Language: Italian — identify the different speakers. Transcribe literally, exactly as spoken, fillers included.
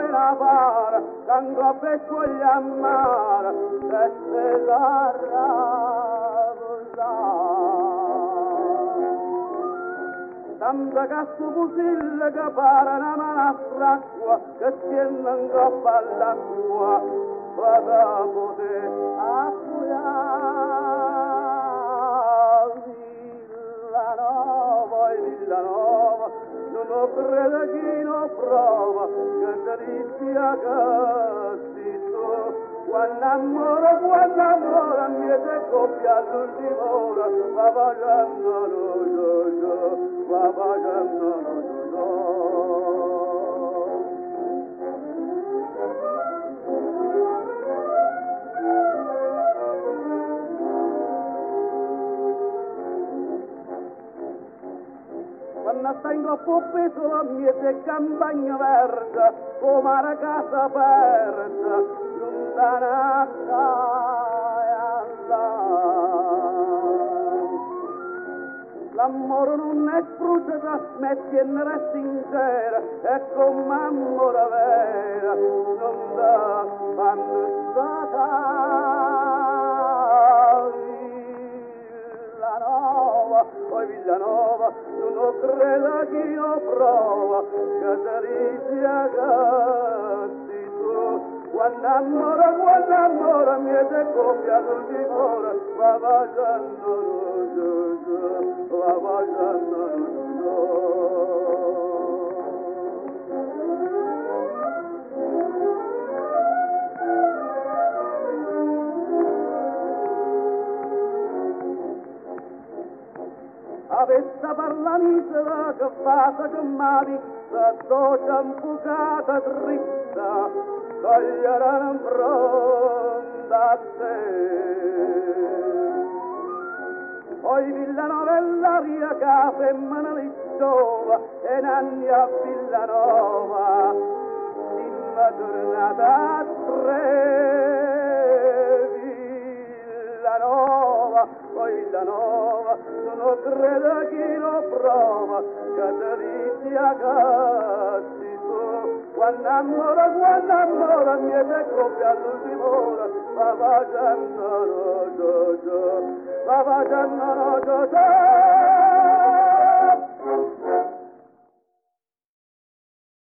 Speaker 1: dove la para, cango per scuogli a mare, se se sarà tanta cazzo fusillo che para una manastra acqua, che tiene in coppa all'acqua, vada poter accurare Villanova e Villanova, non ho credo chi non prova, che delizia che si tu, quando amore, quando amore, mi è coppia all'ultima ora, va facendo l'uso, va facendo l'uso. Quando sta in coppo peso la mia campagna verde, come la casa aperta, lontana l'amore non è spruzzata, metti e ne resta intera, e come amore vera, non da fanno stata Villanova, poi Villanova, non ho credo che io prova, che delizia che si tu, quando amore, quando amore, mi è coppia l'ultima ora, va facendo va facendo avessa parla misera che fata che malissa, doccia impucata dritta, toglieranno in fronte a te. Poi Villanova e l'aria che femmina li giova, e nanni a Villanova, dimma tornata a tre. Villanova, poi Villanova, non credo chi lo prova, che delizia che si tu, quando amore, quando amore, mi è coppia all'ultima ora, va facendo rojo, va facendo rojo,